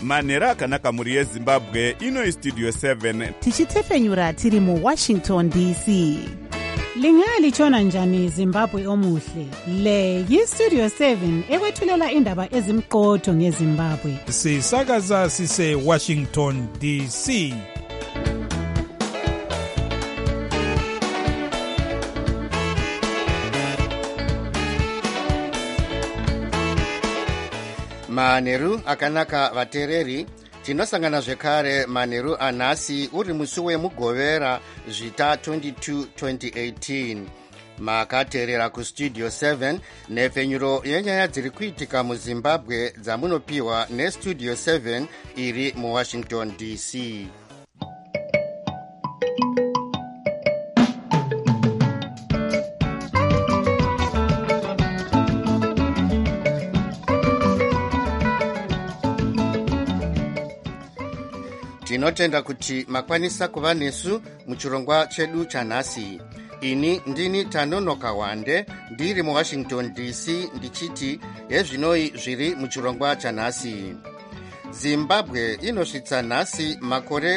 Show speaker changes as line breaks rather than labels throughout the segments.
manhero akanaka mhuri yezimbabwe. Ino istudio 7
tichitefenyura tiri muWashington DC.
Lingalitshona njani Zimbabwe omuhle? Le yiStudio 7 ekwethulela indaba ezimqotho ngeZimbabwe.
Sisakaza sise Washington DC.
Manheru akanaka vatereri, tinosangana zvekare manheru anhasi uri musi wemugovera zvita 22 2018. Makateerera kustudio 7 nhefenyuro yenyaya dziri kuitika muZimbabwe dzamunopiwa nestudio 7 iri muWashington DC. Tinotenda kuti makwanisa kuva nesu muchirongwa chedu chanhasi. Ini ndini Tanonoka Wande, ndiri muWashington DC, ndichiti hezvinoi zviri muchirongwa chanhasi. Zimbabwe inosvitsa nhasi makore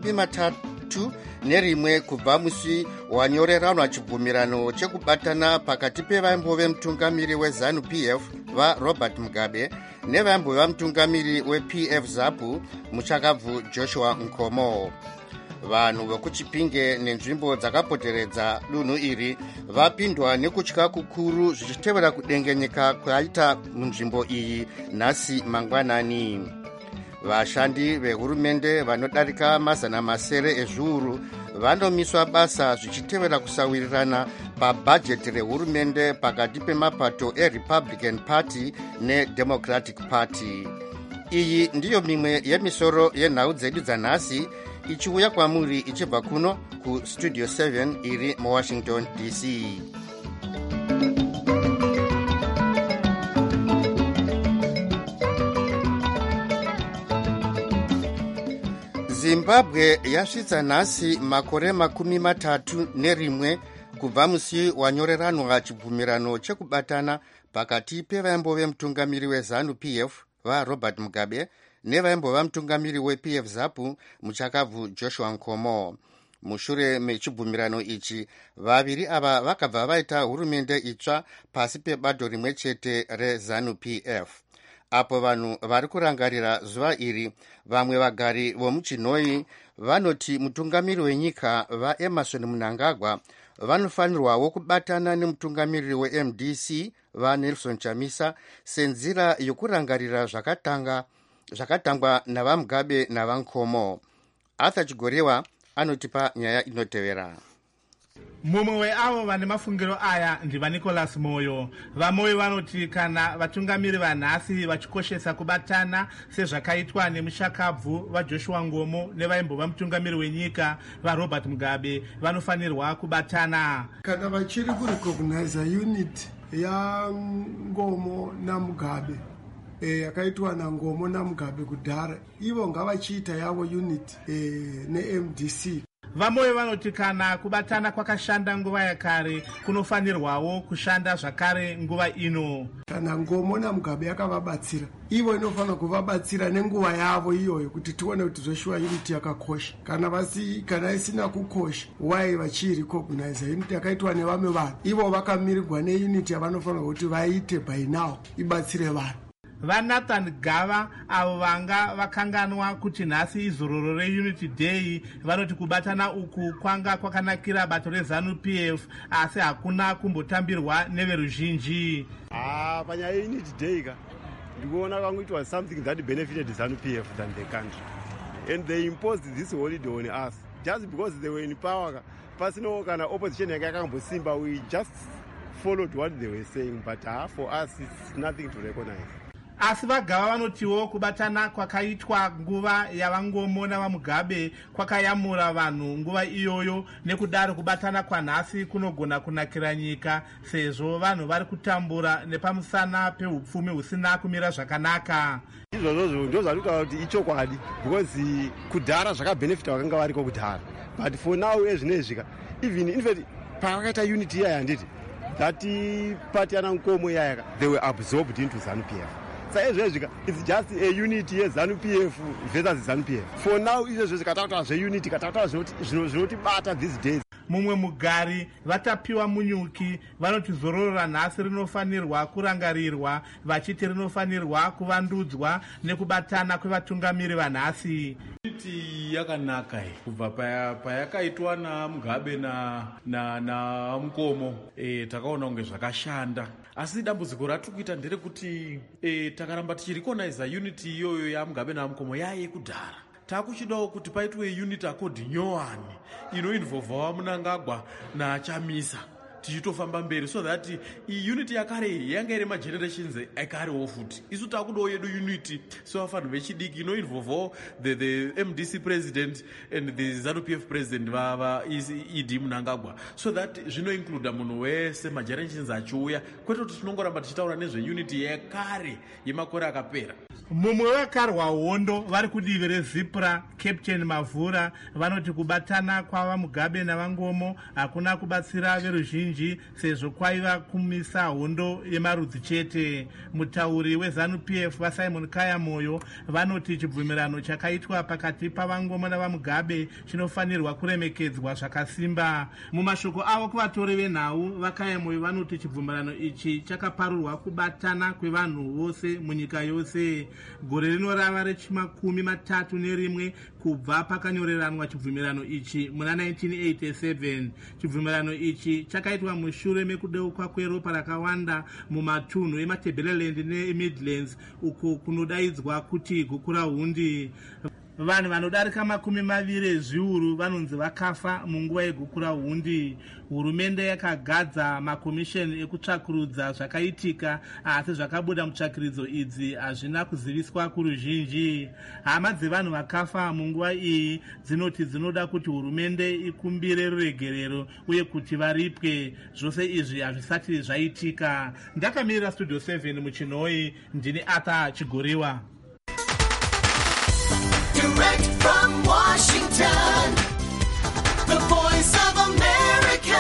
31 kubva musi wanyoreranwa chibvumirano chekubatana pakati pevaimbo mutungamiri weZANU-PF vaRobert Mugabe nevaimbo mutungamiri wePF ZAPU muchakabvu Joshua Nkomo. Vanhu vekuchipinge nenzvimbo dzakapoteredza dunhu iri vapindwa nekutya kukuru zvichitevera kudengenyeka kwaita munzvimbo iyi nhasi mangwanani. Vashandi vehurumende vanodarika mazana masere ezviuru vanomiswa basa zvichitevera kusawirirana pabhajeti rehurumende pakati pemapato eRepublican Party neDemocratic Party. Iyi ndiyo mimwe yemisoro yenhau dzedu dzanhasi ichiuya kwamuri ichibva kuno kustudio 7 iri muWashington DC. Zimbabwe yasvitsa nhasi makore 31 kubva musi wanyoreranwa chibvumirano chekubatana pakati pevaimbo vemutungamiri weZANU-PF vaRobert Mugabe nevaimbo vamutungamiri wePF ZAPU muchakabvu Joshua Nkomo. Mushure mechibvumirano ichi, vaviri ava vakabva vaita hurumende itsva pasi pebato rimwe chete reZANU-PF. Apo vanhu vari kurangarira zuva iri, vamwe vagari vomuchinoi vanoti mutungamiri wenyika vaEmerson Mnangagwa vanofanirwawo kubatana nemutungamiri weMDC vaNelson Chamisa senzira yokurangarira zvakatangwa navaMugabe navaNkomo. Arthur Chigorewa anotipa nyaya inotevera.
Mumwe weavo vane mafungiro aya ndiva Nicholas Moyo. VaMoyo vanoti kana vatungamiri vanhasi vachikoshesa kubatana sezvakaitwa nemushakabvu vaJoshua Ngomo nevaimbo vamutungamiri wenyika vaRobert Mugabe vanofanirwa kubatana.
Kana vachiri kurecognize unit yaNgomo naMugabe yakaitwa naNgomo naMugabe kudhara, ivo ngavachiita yavo unit neMDC.
VaMoyo vanoti kana kubatana kwakashanda nguva yakare kunofanirwawo kushanda zvakare nguva ino.
Kana Ngomo naMugabe yakavabatsira, ivo inofanira kuvabatsira nenguva yavo iyoyo kuti tione kuti Joshua unit yakakosha. Kana isina kukosha, why vachirecognize unit yakaitwa nevamwe vanhu? Ivo vakamirirwa neunit yavanofanira kuti vaite by now ibatsire vanhu.
VaNathan Gava avo vanga vakanganwa kuti nhasi izororo reUnity Day vanoti kubatana uku kwanga kwakanakira bato reZANU-PF asi hakuna kumbotambirwa neveruzhinji.
Panyaya yeUnity Day ndikuona kwangu it was something that benefited ZANU-PF than the country, and they imposed this holiday on us just because they were in power. Pasino kana opposition yanga yakambosimba, we just followed what they were saying, but for us it's nothing to recognize.
Asi vaGava vanotiwo kubatana kwakaitwa nguva yavangomo navaMugabe kwakayamura vanhu nguva iyoyo, nekudaro kubatana kwanhasi kunogona kunakira nyika sezvo vanhu vari kutambura nepamusana peupfumi husina kumira zvakanaka.
Izvozvo ndozvarikuta kuti ichokwadi, because kudhara zvakabenefita vakanga variko kudhara, but for now ezvinezvika even in fact pavakaita unity yaya handiti that party yanaNkomo yaya they were absorbed into ZANU-PF. saizvezvika it's just a unity yeZANU-PF versus ZANU-PF. For now izvezvo zvikataura zveunity kataura zvinotibata these days.
mumwe mugari vatapiwa munyuki vanoti zororo ranhasi rinofanirwa kurangarirwa vachiti rinofanirwa kuvandudzwa nekubatana kwevatungamiri vanhasi.
Unity yakanaka kubva payakaitwa naMugabe naMukomo takaona kunge zvakashanda, asi dambudziko ratiri kuita nderekuti takaramba tichirecognize unity iyoyo yaMugabe naMukomo yaye kudhara. Takuchidawo kuti paitwe unity accord nyowani inoinvolvawa Mnangagwa naChamisa tichitofamba mberi, so that unity yakare yanga iri magenerations ekarewo futi. Isu takudawo yedu unity sevafanhu vechidiki inoinvolvawo the MDC president and the ZANU-PF president ED Mnangagwa, so that zvinoincluda munhu wese magenerations achiuya, kwete kuti tinongoramba tichitaura nezveunity yekare yemakore akapera.
mumwe wekarwa hondo vari kudivi rezipra Captain Mavhura vanoti kubatana kwava Mugabe naVangomo hakuna kubatsira veruzhinji sezvo kwaiva kumisa hondo yemarudzi chete. Mutauri weZANU-PF vaSimon Kayamoyo vanoti chibvumirano chakaitwa pakati paVangomo navaMugabe chinofanirwa kuremekedzwa zvakasimba. Mumashoko avo kuvatori venhau vaKayamoyo vanoti chibvumirano ichi chakaparurwa kubatana kwevanhu vose munyika yose. Gore rinorava rechi31 kubva pakanyoreranwa chibvumirano ichi muna 1987. Chibvumirano ichi chakaitwa mushure mekudeuka kweropa rakawanda mumatunhu eMatabeleland neMidlands uko kunodaidzwa kuti Gukurahundi. Vanhu vanodarika 20 zviuru vanonzi vakafa munguva yeGukurahundi. Hurumende yakagadza makomisheni ekutsvakurudza zvakaitika, asi zvakabuda mutsvakiridzo idzi hazvina kuziviswa kuruzhinji. Hama dzevanhu vakafa munguva iyi dzinoti dzinoda kuti hurumende ikumbire ruregerero uye kuti varipwe. Zvose izvi hazvisati zvaitika. Ndakamirira Studio 7 muChinoi, ndini Arthur Chigoriwa.
Direct from Washington, the voice of America,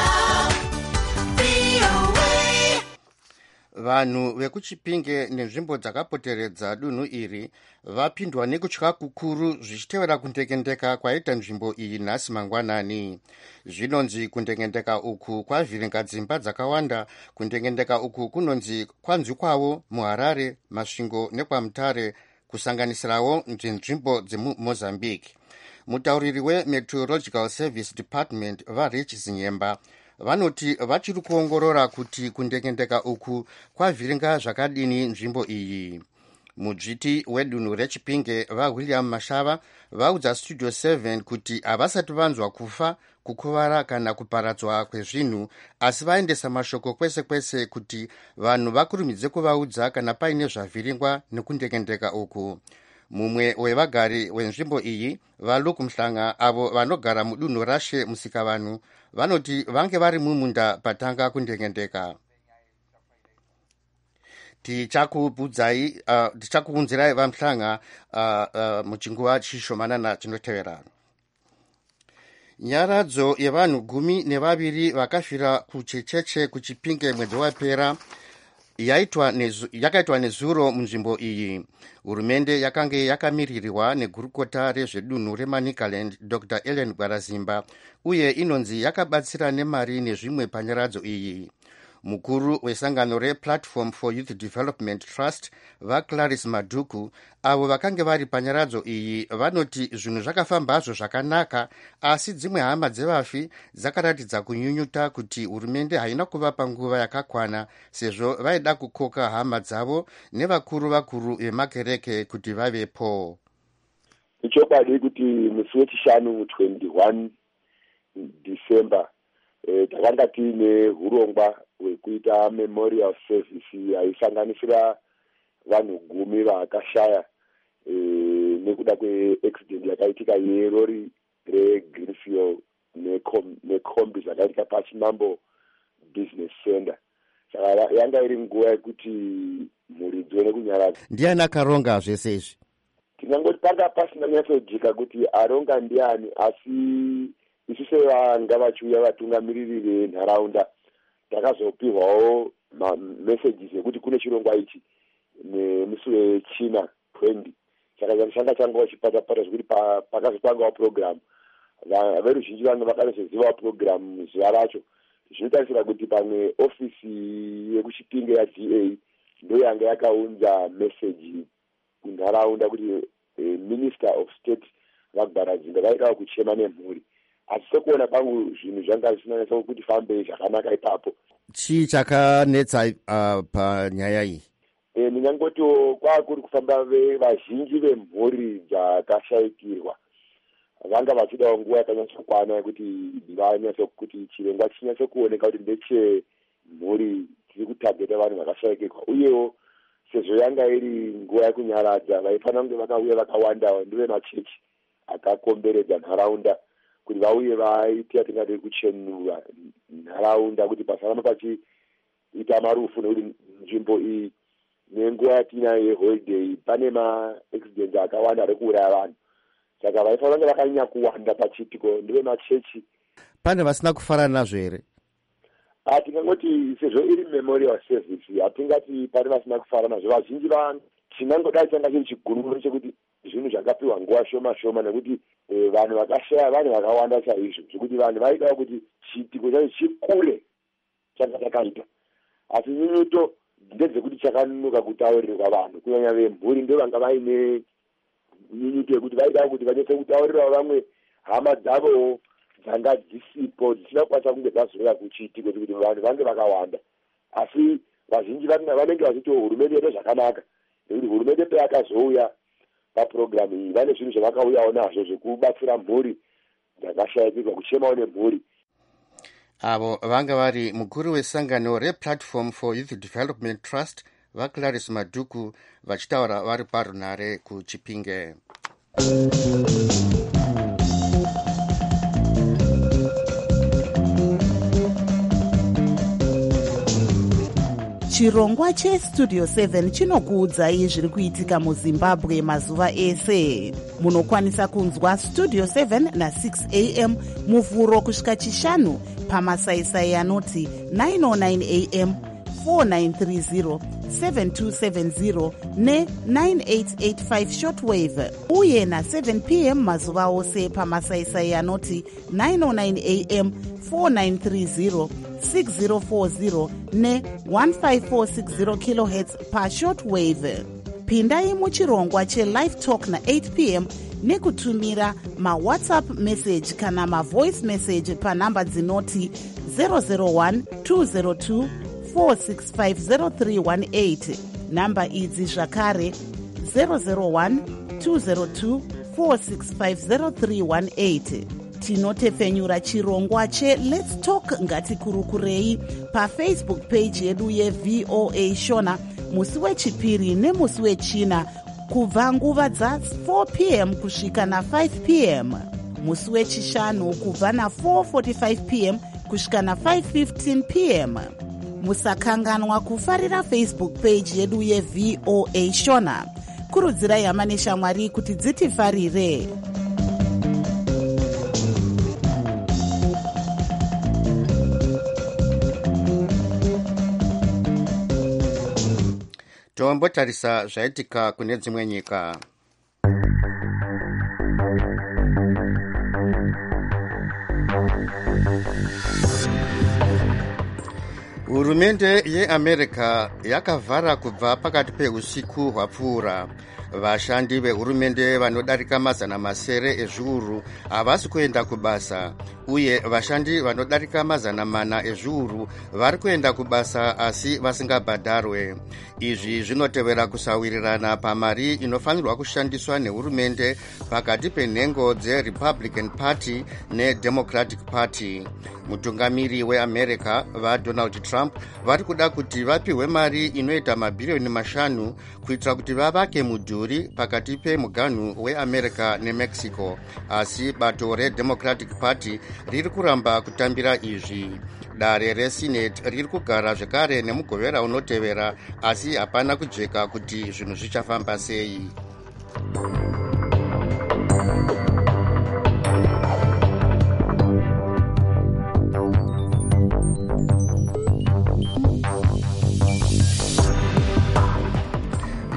VOA.
Vanhu vekuChipinge nenzvimbo dzakapoteredza dunhu iri vapindwa nekutya kukuru zvichitevera kundekendeka kwaita nzvimbo iyi nhasi mangwanani. Zvinonzi kundekendeka uku kwavhiringa dzimba dzakawanda. Kundekendeka uku kunonzi kwanzi kwavo muHarare, Masvingo nekwaMutare, kusanganisirawo nzvimbo dzemuMozambique. Mutauriri weMeteorological Service Department vaRich Zinyemba vanoti vachiri kuongorora kuti kundekendeka uku kwavhiringa zvakadini nzvimbo iyi. Mudzviti wedunhu reChipinge vaWilliam Mashava vaudza Studio 7 kuti havasati vanzwa kufa, kukuvara kana kuparadzwa kwezvinhu, asi vaendesa mashoko kwese kwese kuti vanhu vakurumidze kuvaudza kana paine zvavhiringwa nekundekendeka uku. Mumwe wevagari wenzvimbo iyi vaLuke Mhlanga avo vanogara mudunhu raShe Musikavanhu vanoti vange vari mumunda patanga kundekendeka. Tichakuunzirai vaMhlanga muchinguva chishomanana chinoteverana. Nyaradzo yevanhu 12 vakafira kuchecheche kuChipinge mwedzi wapera yakaitwa nezuro munzvimbo iyi. Hurumende yakange yakamirirwa negurukota rezvedunhu reManicaland Dr. Ellen Gwarazimba uye inonzi yakabatsira nemari nezvimwe panyaradzo iyi. Mukuru wesangano rePlatform for Youth Development Trust vaClarice Maduku avo vakange vari panyaradzo iyi vanoti zvinhu zvakafambazvo zvakanaka, asi dzimwe hama dzevafi dzakaratidza kunyunyuta kuti hurumende haina kuvapa nguva yakakwana sezvo vaida kukoka hama dzavo nevakuru vemakereke kuti vavepo.
Ichokwadi kuti musi wechishanu 21 December takanga tiine urongwa hwekuita memorial service yaisanganisira vanhu 10 vakashaya nekuda kweaccident yakaitika yerori reGreenfield nekombi zvakaitika paChinambo Business Center. Saka yanga iri nguva yekuti mhuri dzione kunyaradza.
Ndiani akaronga zvese izvi?
Tinangoti panga pasina nyatsojika kuti aronga ndiani, asi isu sevanga vachiuya vatungamiriri venharaunda takazopihwawo messages ekuti kune chirongwa ichi nemusi wechina 20 changa changa chipata zvekuti pakazotangawo program veruzhinji vanhu vakanozozivawo program zuva racho. Zvinotarisira kuti pamwe ofisi yekuchipinge yaDA ndo yanga yakaunza message kunharaunda kuti minister of state vaGbaradzindo vaidawo kuchema nemhuri, asi sekuona kwangu zvinhu zvanga zvisinanyatsa kuti fambe zvakanaka ipapo.
Chii chakanetsa panyaya iyi?
Ndingangoti kwakuri kufamba vazhinji vemhuri dzakashayikirwa vanga vachidawo nguva yakanyatsokwana yekuti kuti chirongwa chinyatsokuoneka kuti ndechemhuri tiri kutageta vanhu vakashayikirwa, uyewo sezvo yanga iri nguva yekunyaradza vaifanira kunge vakauya vakawanda ndevemachechi akakomberedza nharaunda kuti vauye vaite yatingade kuchenura nharaunda kuti pasaramba pachiita marufu, nekuti nzvimbo iyi nenguva yatinayo yeholiday pane maaccident akawanda ari kuuraya vanhu, saka vaifanira kunge vakanyanya kuwanda pachitiko ndevemachechi.
Pane vasina kufarana nazvo here?
Tingangoti sezvo iri memorial service hatingati pane vasina kufarana nazvo. Vazhinji chingangodai changa chiri chigunuro chekuti zvinhu zvakapiwa nguva shoma nekuti vanhu vakashaya vanhu vakawanda chaizvo zvekuti vanhu vaidawo kuti chiitiko chacho chikure changa chakaita, asi nyunyuto ndedzekuti chakanuka kutaurirwa vanhu kunyanya vemhuri ndo vanga vaine nyunyuto yekuti vaidawo kuti vanyetse kutaurirawo vamwe hama dzavo dzanga dzisipo dzisina kukwanisa kunge dzazouya kuchiitiko kuti vanhu vange vakawanda. Asi vazhinji vanenge vachiti hurumende yedu zvakanaka, nekuti hurumende payakazouya paprogramu iyi vane zvinhu zvavakauyawo nazvo zvekubatsira mhuri dzakashayikirwa, kuchemawo nemhuri.
Avo vanga vari mukuru wesangano rePlatform for Youth Development Trust vaClarice Madhuku vachitaura vari parunare kuChipinge.
Chirongwa cheStudio 7 chinokuudzai zviri kuitika muZimbabwe mazuva ese. Munokwanisa kunzwa Studio 7 na6 am muvhuro kusvika chishanu pamasaisai anoti 909 am, 4930, 7270 ne9885 shortwave, uye na7 pm mazuva ose pamasaisai anoti 909 am, 4930, 6040 ne1546 kHz pashortwave. Pindai muchirongwa chelive talk na8 pm nekutumira mawhatsapp message kana mavoice message panhamba dzinoti 001 202 4650318. Namba idzi zvakare 001 202 4650318. Tinotepfenyura chirongwa cheLet's Talk ngatikurukurei pafacebook page yedu yeVOA Shona musi wechipiri nemusi wechina kubva nguva dza4 pm kusvika na5 pm, musi wechishanu kubva na4:45 pm kusvika na5:15 pm. Musakanganwa kufarira Facebook page yedu yeVOA Shona. Kurudzirai hama neshamwari kuti dzitifarire.
Tombotarisa zvaitika kune dzimwe nyika. Hurumende yeAmerica yakavhara kubva pakati peusiku hwapfuura. Vashandi vehurumende vanodarika 700 ezviuru havasi kuenda kubasa, uye vashandi vanodarika 400 ezviuru vari kuenda kubasa asi vasingabhadharwe. Izvi zvinotevera kusawirirana pamari inofanirwa kushandiswa nehurumende pakati penhengo dzeRepublican Party neDemocratic Party. Mutungamiri weAmerica vaDonald Trump vari kuda kuti vapiwe mari inoita mabhirioni 5 kuitira kuti vavake mudhuri pakati pemuganhu weAmerica neMexico, asi bato reDemocratic Party riri kuramba kutambira izvi. Dare reSenate riri kugara zvekare nemugovera unotevera, asi hapana kujeka kuti zvinhu zvichafamba sei.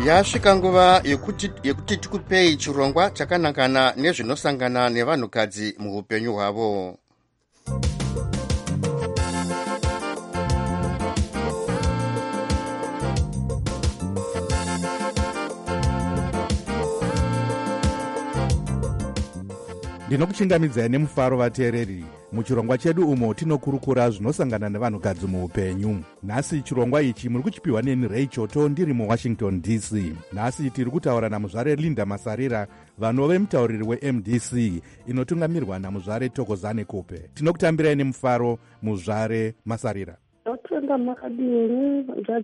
yasvika nguva yekuti tikupei chirongwa chakanangana nezvinosangana nevanhukadzi muupenyu hwavo.
Ndinokuchingamidzai nemufaro vateereri. Muchirongwa chedu umo tinokurukura zvinosangana nevanhukadzi muupenyu. Nhasi chirongwa ichi muri kuchipiwa neni Ray Choto ndiri muWashington DC. Nhasi tiri kutaura namuzvare Linda Masarira, vanove mutauriri weMDC inotungamirwa namuzvare Thokozane Kupe. Tinokutambirai nemufaro muzvare Masarira.
Totenda makadini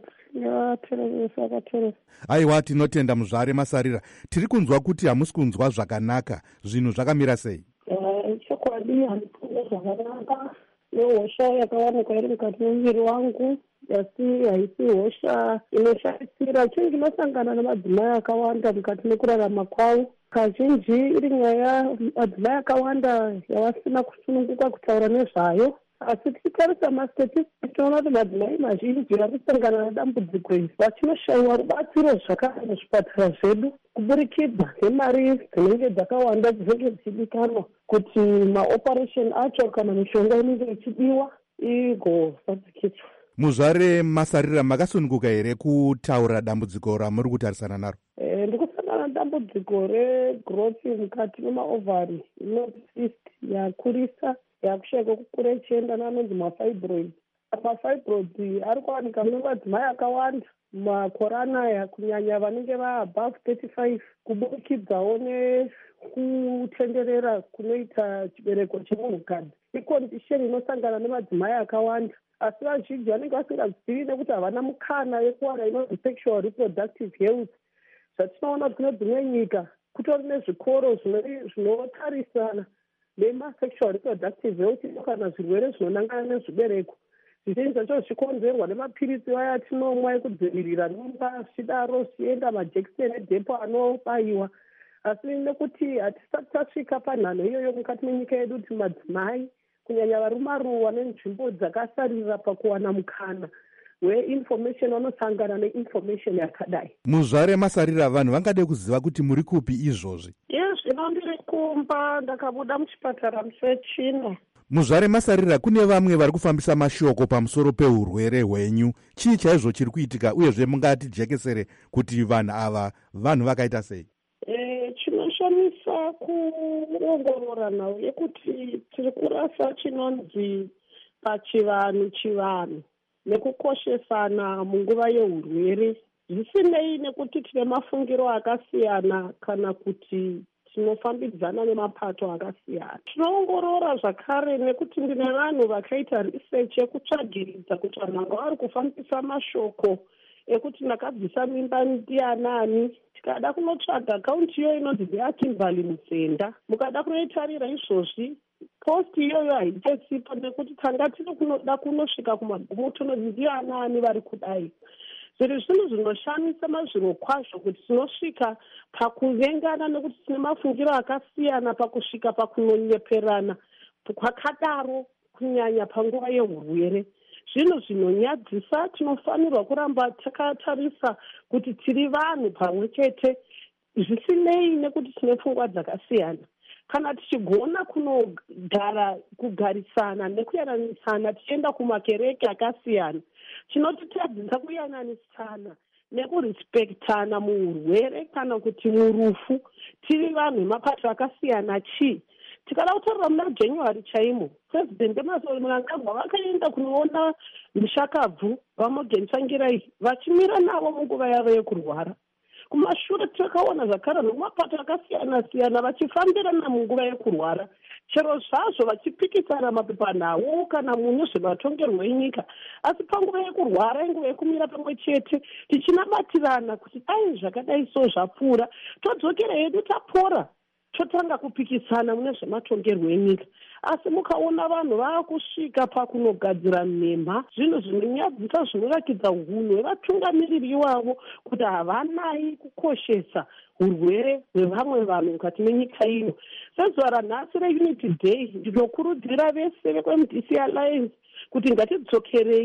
vateeresi.
Aiwa, tinotenda muzvare Masarira. Tiri kunzwa kuti hamusi kunzwa zvakanaka. Zvinhu zvakamira sei?
Chokwadi handikuzwa zvakanaka nehosha yakawanikwa iri mukati memuviri wangu, asi haisi hosha inoshaisira. Chinhu chinosangana nemadzimai akawanda mukati mekurarama kwavo. Kazhinji iri nyaya madzimai akawanda yavasina kusununguka kutaura nezvayo. Asi tichitarisa mastatistics tinoona kuti madzimai mazhinji vari kusangana nedambudziko iri vachinoshayiwa rubatsiro zvakare muzvipatara zvedu kuburikidza nemari dzinenge dzakawanda dzinenge dzichidikanwa kuti maoperation acho kana mishonga inenge ichidiwa igosadzikiswa.
Muzvare Masarira, makasununguka here kutaura dambudziko ramuri kutarisana naro?
Ndikusangana nedambudziko regrowth mukati memaovari, cyst yakurisa yakushayika kukura ichienda neanonzi mafibroid. Mafibroid ari kuwanika mune madzimai akawanda makore anaya, kunyanya vanenge vaabove 35, kuburikidzawo nekutenderera kunoita chibereko chemunhukadzi. Ikondisheni inosangana nemadzimai akawanda, asi vazhinji vanenge vasingazivi nekuti havana mukana yekuwana inonzi sexual reproductive health. Zvatinoona kune dzimwe nyika kutori nezvikoro zvinotarisana nemasexual reproductive health kana zvirwere zvinonangana nezvibereko. Zvizhinji zvacho zvichikonzerwa nemapirisi vaya atinomwa ekudzivirira mimba, zvichidaro zvichienda majekiseni edhepo anobayiwa. Asi nekuti hatisati tasvika panhano iyoyo mukati menyika yedu kuti madzimai kunyanya varumaruwa nenzvimbo dzakasarira pakuwana mukana weinformation vanosangana neinformation yakadai.
Muzvare Masarira, vanhu vangade kuziva kuti muri kupi izvozvi?
Zvino ndiri kumba, ndakabuda muchipatara musi wechina.
Muzvare Masarira, kune vamwe vari kufambisa mashoko pamusoro peurwere hwenyu. Chii chaizvo chiri kuitika, uyezve mungatijekesere kuti vanhu ava vanhu vakaita sei?
Chinoshamisa kuongorora nhau yekuti tiri kurasa chinonzi pachivanhu nekukoshesana munguva yeurwere, zvisinei nekuti tine mafungiro akasiyana kana kuti tinofambidzana nemapato akasiyana. Tinoongorora zvakare nekuti ndine vanhu vakaita research yekutsvagiridza kuti vanhu vanga vari kufambisa mashoko ekuti ndakabvisa mimba ndianani. Tikada kunotsvaga akaunti iyo inonzi ndeaKimberly Mutsenda. Mukada kunoitarira izvozvi, post iyoyo haichesipo nekuti tanga tiri kunoda kunosvika kumagumo tononzi ndianani vari kudai. Zviri zvinhu zvinoshamisa mazviro kwazvo kuti tinosvika pakuvengana nekuti tine mafungiro akasiyana pakusvika pakunonyeperana kwakadaro kunyanya panguva yeurwere. Zvinhu zvinonyadzisa. Tinofanirwa kuramba takatarisa kuti tiri vanhu pamwe chete, zvisinei nekuti tine pfungwa dzakasiyana. Kana tichigona kugarisana nekuyananisana tichienda kumakereke akasiyana, chinotitadzisa kuyananisana nekurespektana muurwere kana kuti murufu, tiri vanhu vemapato akasiyana. Chii tikada kutarira muna January chaimo, President Emmerson Mnangagwa vakaenda kunoona mushakabvu vaMorgan Tsvangirai vachimira navo munguva yavo yekurwara. Kumashure takaona zvakare nemapato akasiyana siyana vachifambirana munguva yekurwara, chero zvazvo vachipikisana mapepanhau kana munezvematongerwo enyika, asi panguva yekurwara inguva yekumira pamwe chete tichinabatirana kuti dai zvakadai so zvapfuura todzokera hedu tapora, totanga kupikisana mune zvematongerwo enyika. Asi mukaona vanhu vaakusvika pakunogadzira nhema, zvinhu zvinonyadzisa zvinorakidza hunhu hwevatungamiriri ivavo kuti havanai kukoshesa urwere hwevamwe vanhu mukati menyika ino. Sezuva ranhasi reUnity Day, ndinokurudzira vese vekweMDC Alliance kuti ngatidzokerei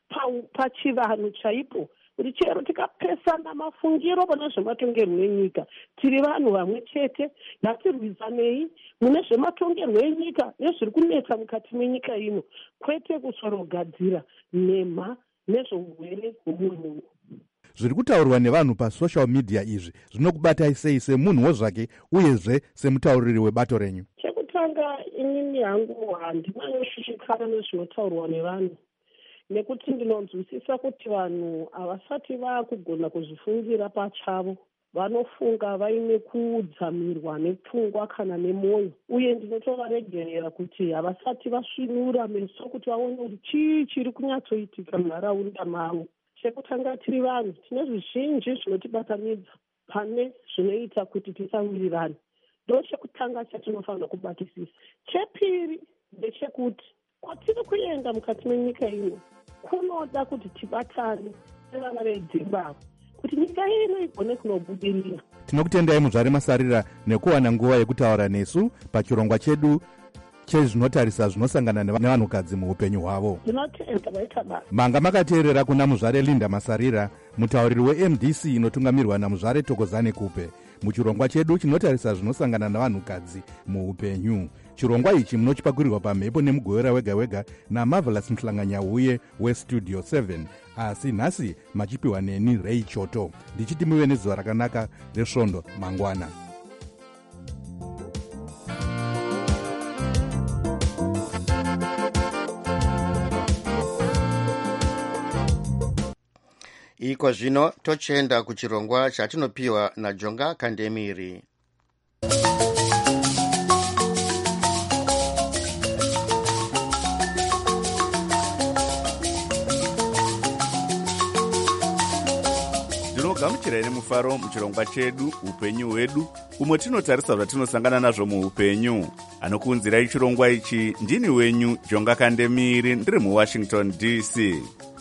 pachivanhu chaipo, kuti chero tikapesana mafungiro pane zvematongerwo enyika tiri vanhu vamwe chete. Ngatirwizanei mune zvematongerwo enyika nezviri kunetsa mukati menyika ino, kwete kusorogadzira nhema nezvourwere hwomunhu.
zviri kutaurwa nevanhu pasocial media izvi zvinokubatai sei semunhuwo zvake uyezve semutauriri webato renyu?
Chekutanga inini hangu handinanyoshushikana nezvinotaurwa nevanhu, nekuti ndinonzwisisa kuti vanhu havasati vaakugona kuzvifungira pachavo, vanofunga vaine kudzamirwa nepfungwa kana nemwoyo, uye ndinotovaregerera kuti havasati vasvinura meso kuti vaone kuti chii chiri kunyatsoitika munharaunda mavo. Chekutanga tiri vanhu tine zvizhinji zvinotibatanidza pane zvinoita kuti tisawirirane. Ndo chekutanga chatinofanira kubatisisa. Chepiri ndechekuti kwatiri kuenda mukati menyika ino kunoda kuti tibatane sevana vedzimbabwe kuti nyika ino igone kunobudirira.
Tinokutendai muzvare Masarira nekuwana nguva yekutaura nesu pachirongwa chedu chezvinotarisa zvinosangana nevanhukadzi muupenyu hwavo.
Tinotenda vaita basa.
Manga makateerera kuna muzvare Linda Masarira, mutauriri weMDC inotungamirwa namuzvare Thokozani Kupe, muchirongwa chedu chinotarisa zvinosangana navanhukadzi muupenyu. Chirongwa ichi munochipakurirwa pamhepo nemugowera wega wega naMarvelous Mhlanganyauye weStudio 7. Asi nhasi machipiwa neni Ray Choto. Ndichiti muve nezuva rakanaka resvondo mangwana.
Iko zvino tochenda kuchirongwa chatinopiwa naJonga Kandemiri.
Gamuchirai nemufaro muchirongwa chedu upenyu hwedu, umwe tinotarisa zvatinosangana nazvo muupenyu. Anokuunzirai chirongwa ichi ndini wenyu Jonga Kandemiri, ndiri muWashington DC.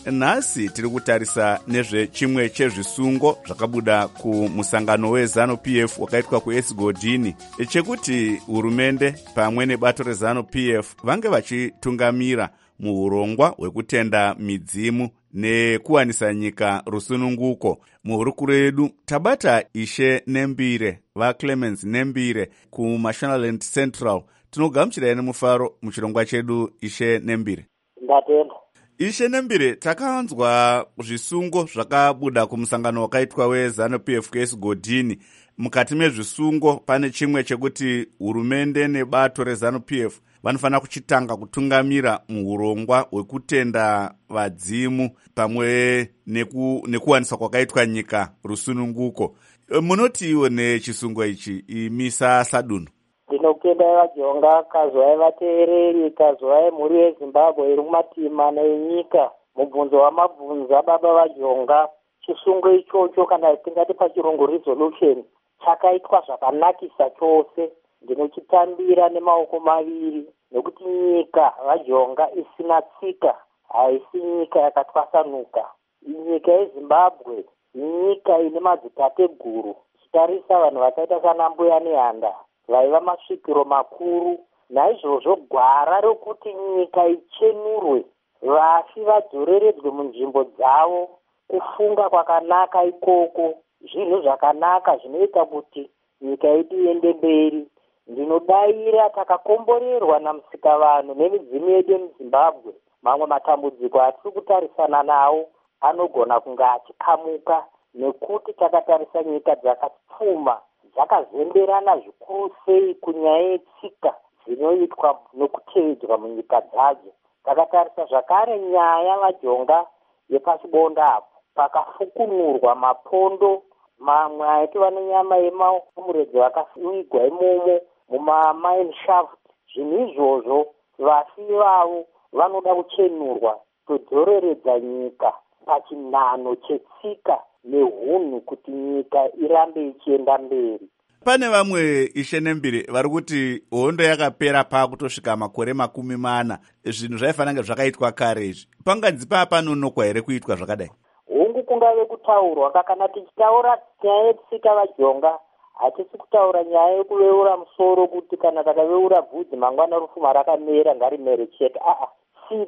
Nhasi tiri kutarisa nezvechimwe chezvisungo zvakabuda kumusangano weZANU-PF wakaitwa kuEsgodini, chekuti hurumende pamwe nebato reZANU-PF vange vachitungamira muurongwa hwekutenda midzimu nekuwanisa nyika rusununguko. Muhurukuro yedu tabata Ishe Nembire, vaClemens Nembire kuMashonaland Central. Tinogamuchirai nemufaro muchirongwa chedu Ishe Nembire.
Ndatenda.
Ishe Nembire, takawanzwa zvisungo zvakabuda kumusangano wakaitwa weZANU-PF kuEsgodini. Mukati mezvisungo pane chimwe chekuti hurumende nebato reZANU-PF vanofanira kuchitanga kutungamira muurongwa hwekutenda vadzimu pamwe nekuwaniswa kwakaitwa nyika rusununguko. Munotiwo nechisungo ichi imisa sadunhu?
Ndinokutendai vaJonga, kazovai vateereri, kazovai mhuri yeZimbabwe iri mumatima nenyika. Mubvunzo wamabvunza baba vaJonga, chisungo ichocho kana tingati pachirungu resolution chakaitwa zvakanakisa chose. Ndinochitambira nemaoko maviri nekuti nyika vaJonga isina tsika haisi nyika yakatwasanuka. Nyika yeZimbabwe nyika ine madzitateguru, chitarisa vanhu vakaita sana mbuya nehanda vaiva masvikiro makuru. Naizvozvo gwara rokuti nyika ichenurwe, vafi vadzoreredzwe munzvimbo dzavo, kufunga kwakanaka ikoko, zvinhu zvakanaka zvinoita kuti nyika yedu iende mberi. Ndinodaira takakomborerwa namusikavanhu nemidzimu yedu yemuZimbabwe. Mamwe matambudziko atiri kutarisana nawo anogona kunge achikamuka, nekuti takatarisa nyika dzakapfuma dzakazemberana zvikuru sei kunyaya yetsika dzinoitwa nokutevedzwa munyika dzadzo. Takatarisa zvakare nyaya vaJonga yepachibonda apo pakafukunurwa mapondo mamwe aitova nenyama yemamuredzi vakavigwa imomo mumamine shaft. Zvinhu izvozvo vafi vavo vanoda kuchenurwa, kudzoreredza nyika pachinhano chetsika nehunhu kuti nyika irambe ichienda mberi.
Pane vamwe Ishe Nembire vari kuti hondo yakapera pakutosvika makore 40, zvinhu zvaifanira zvakaitwa kare izvi. Panganzi panonokwa here kuitwa zvakadai?
Hongu kungave kutaurwa, kana tichitaura nyaya yetsika vaJonga, hatisi kutaura nyaya yekuveura musoro kuti kana takaveura bvudzi mangwana rufuma rakamera ngarimere chete. Tsika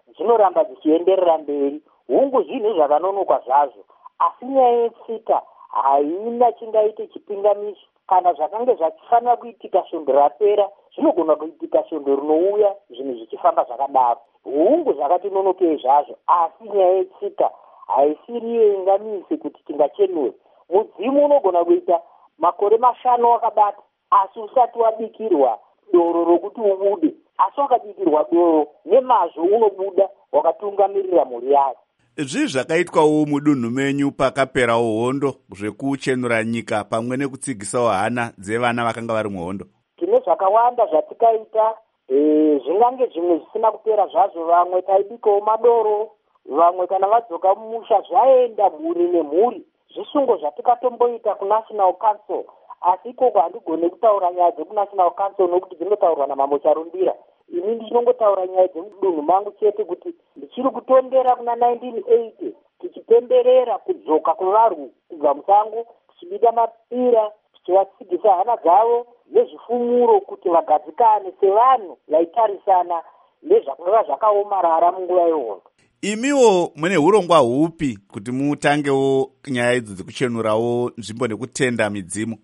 dzinoramba dzichienderera mberi. Hungu zvinhu zvakanonoka zvazvo, asi nyaya yetsika haina chingaite chipingamiso. Kana zvakange zvachifanira kuitika svondo rapera, zvinogona kuitika svondo rinouya, zvinhu zvichifamba zvakadaro. Hungu zvakatinonokei zvazvo, asi nyaya yetsika haisiriyo ingamise kuti tingachenure. Mudzimu unogona kuita makore 5 wakabata, asi usati wabikirwa doro rokuti ubude. Asi wakabikirwa doro nemazvo unobuda wakatungamirira mhuri yayo.
Zvii zvakaitwawo mudunhu menyu pakaperawo hondo zvekuchenura nyika pamwe nekutsigisawo hana dzevana vakanga vari muhondo?
Tine zvakawanda zvatikaita, zvingange zvimwe zvisina kupera zvazvo. Vamwe taibikawo madoro, vamwe kana vadzoka mumusha zvaenda mhuri nemhuri. Zvisungo zvatikatomboita kuNational Council, asi ikoko handigone kutaura nyaya dzekuNational Council nokuti dzinotaurwa naMambo Charumbira. Ini ndinongotaura nyaya dzemudunhu mangu chete kuti ndichiri kutondera kuna 1980 tichipemberera kudzoka kwevarwi kubva musango, tichibida mapira, tichivatsigisa hana dzavo nezvifumuro kuti vagadzikane sevanhu vaitarisana nezvakanga zvakaomarara munguva yehondo.
Imiwo mune urongwa hupi kuti mutangewo nyaya idzi dzekuchenurawo nzvimbo nekutenda midzimu?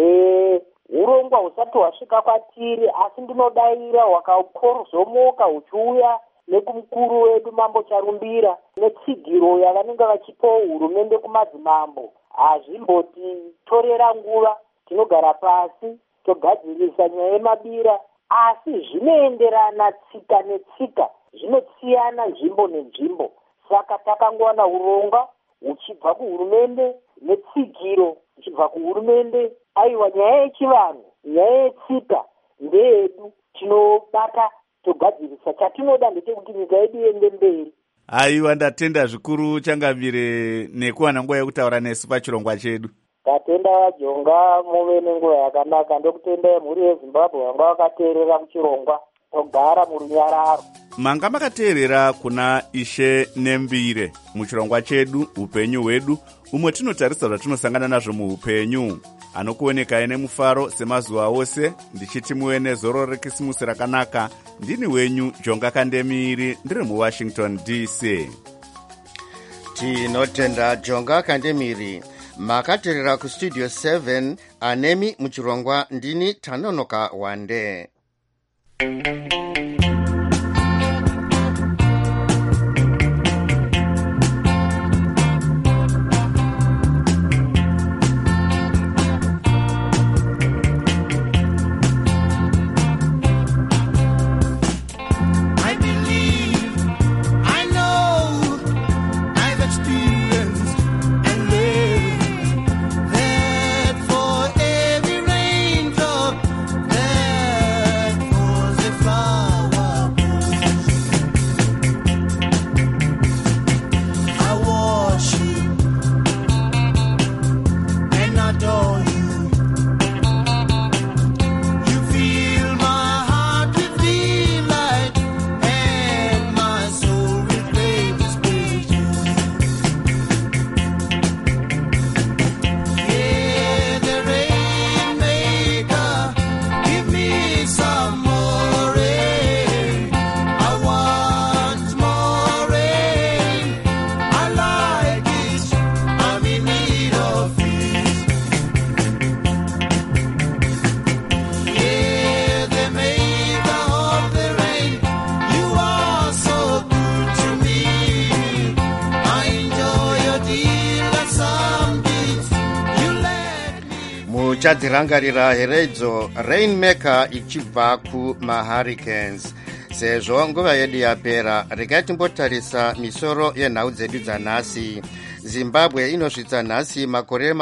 Urongwa husati hwasvika kwatiri, asi ndinodayira hwakazomoka huchiuya nekumukuru wedu Mambo Charumbira netsigiro yavanenge vachipawo hurumende kumadzimambo. Hazvimbotitorera nguva, tinogara pasi togadzirisa nyaya yemabira, asi zvinoenderana tsika netsika, zvinosiyana nzvimbo nenzvimbo. Saka takangowana urongwa huchibva kuhurumende netsigiro ichibva kuhurumende. Aiwa, nyaya yechivanhu, nyaya yetsika ndeyedu, tinobata togadzirisa. Chatinoda ndechekuti nyika yedu iende mberi.
Aiwa, ndatenda zvikuru Changamire nekuwana nguva yekutaura nesu pachirongwa chedu.
Tatenda vajonga, muve nenguva yakanaka. Ndokutenda mhuri yeZimbabwe vanga vakateerera muchirongwa, togara murunyararo.
Manga makateerera kuna Ishe Nembire muchirongwa chedu upenyu hwedu, umwe tinotarisa zvatinosangana nazvo muupenyu. Anokuonekai nemufaro semazuva ose, ndichiti muve nezoro rekisimusi rakanaka. Ndini wenyu Jonga Kandemiri, ndiri muWashington DC.
Tinotenda Jonga Kandemiri. Makateerera kustudio 7, anemi muchirongwa ndini Tanonoka Wande. Muchadzirangarira heredzo Rainmaker ichibva kumaHurricanes. Sezvo nguva yedu yapera, regai timbotarisa misoro yenhau dzedu dzanhasi. Zimbabwe inosvitsa nhasi makore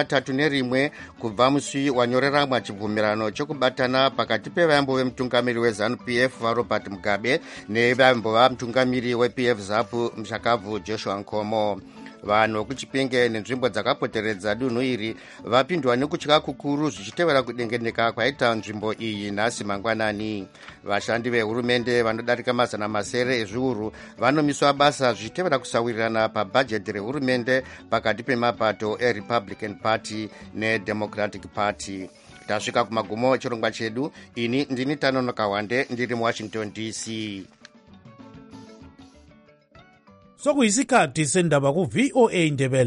31 kubva musi wanyorera chibvumirano chokubatana pakati pevambo vemutungamiri weZANU-PF vaRobert Mugabe nevambo vamutungamiri wePF ZAPU Mshakabvu Joshua Nkomo. Vanhu kuchipinge nenzvimbo dzakapoteredza dunhu iri vapindwa nekutya kukuru zvichitevera kudengeneka kwaita nzvimbo iyi nhasi mangwanani. Vashandi vehurumende vanodarika 700 ezviuru vanomiswa basa zvichitevera kusawirirana pabhajeti rehurumende pakati pemapato eRepublican Party neDemocratic Party. Tasvika kumagumo echirongwa chedu. Ini ndini Tanonoka Wande, ndiri muWashington DC.
sokuyisikhathi sendaba ku-VOA Ndebele.